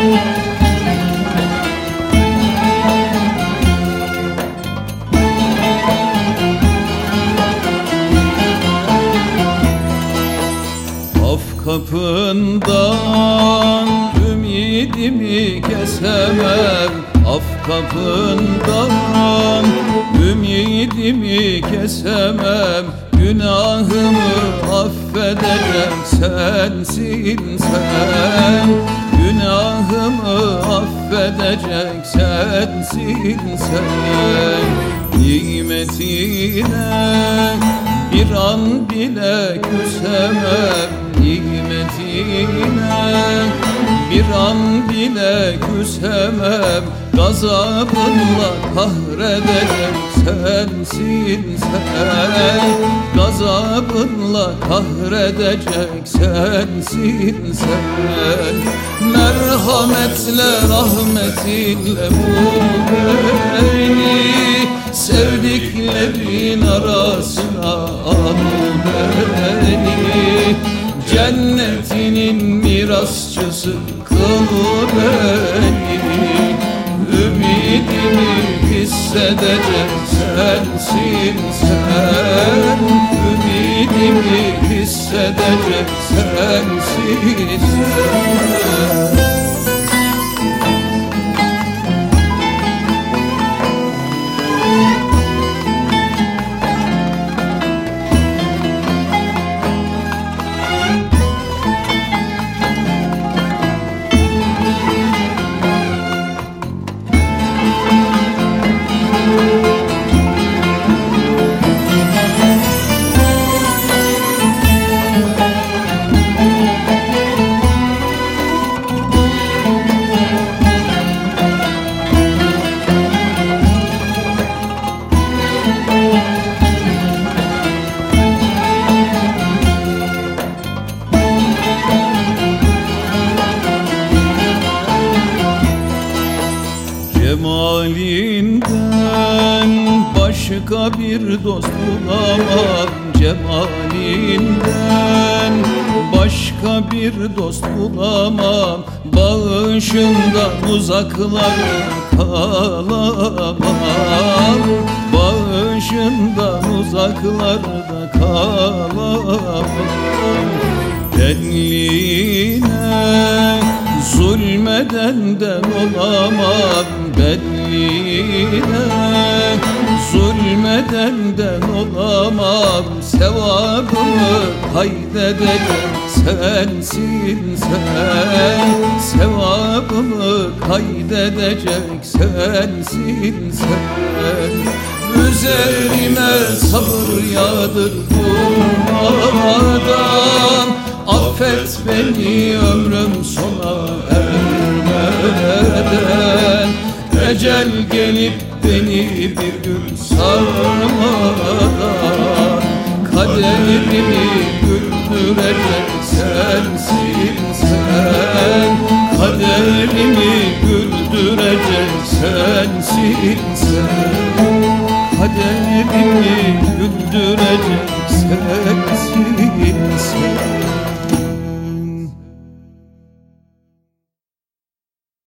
Kapından ümidimi kesemem, af kapından ümidimi kesemem. Günahımı affedecek sensin sen, günahımı affedecek sensin sen. Nimetine bir an bile küsemem, nimetine bir an bile küsemem. Gazabınla kahredecek sensin sen, gazabınla kahredecek sensin sen. Merhametle rahmetinle bul beni, sevdiklerin arasına al beni. Cennetinin mirasçısı kıl beni, ümidimi hissedecek sensin sen, ümidimi hissedecek sensin sen. Cemalinden başka bir dost bulamam, cemalinden başka bir dost bulamam. Bağışından uzaklarda kalamam, bağışından uzaklarda kalamam. Benliğine zulmedenden olamam, benliğine zulmedenden olamam. Sevabımı kaydedecek sensin sen, sevabımı kaydedecek sensin sen. Üzerime sabır yağdır durmadan, affet beni ömrüm sona ermeden. Ecel gelip beni bir gün sarmadan, kaderimi güldürecek sensin sen, kaderimi güldürecek sensin sen, kaderimi güldürecek sensin sen.